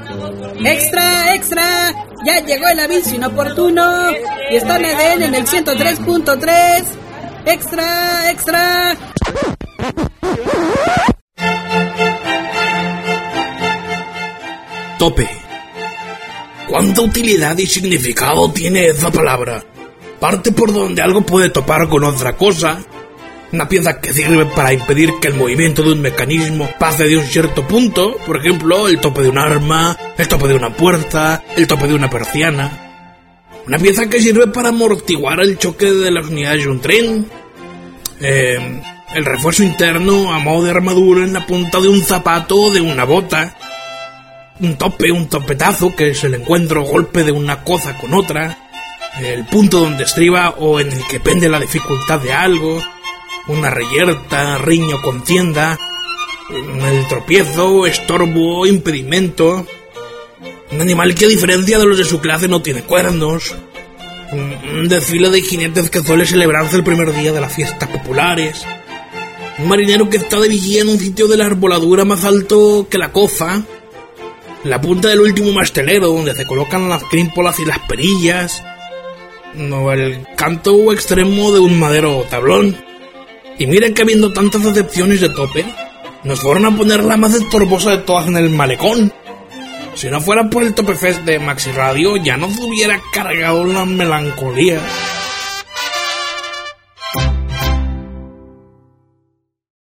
¡Extra, extra! Ya llegó el aviso inoportuno y está en ADN en el 103.3. ¡Extra, extra! Tope. ¿Cuánta utilidad y significado tiene esa palabra? Parte por donde algo puede topar con otra cosa. Una pieza que sirve para impedir que el movimiento de un mecanismo pase de un cierto punto, por ejemplo, el tope de un arma, el tope de una puerta, el tope de una persiana. Una pieza que sirve para amortiguar el choque de las unidades de un tren. El refuerzo interno a modo de armadura en la punta de un zapato o de una bota. Un topetazo, que es el encuentro o golpe de una cosa con otra. El punto donde estriba o en el que pende la dificultad de algo. Una reyerta, riño, contienda. El tropiezo, estorbo, impedimento. Un animal que a diferencia de los de su clase no tiene cuernos. Un desfile de jinetes que suele celebrarse el primer día de las fiestas populares. Un marinero que está de vigía en un sitio de la arboladura más alto que la cofa. La punta del último mastelero donde se colocan las crímpolas y las perillas. O el canto extremo de un madero tablón. Y miren que habiendo tantas acepciones de tope, nos fueron a poner la más estorbosa de todas en el malecón. Si no fuera por el Tope Fest de Maxi Radio, ya nos hubiera cargado la melancolía.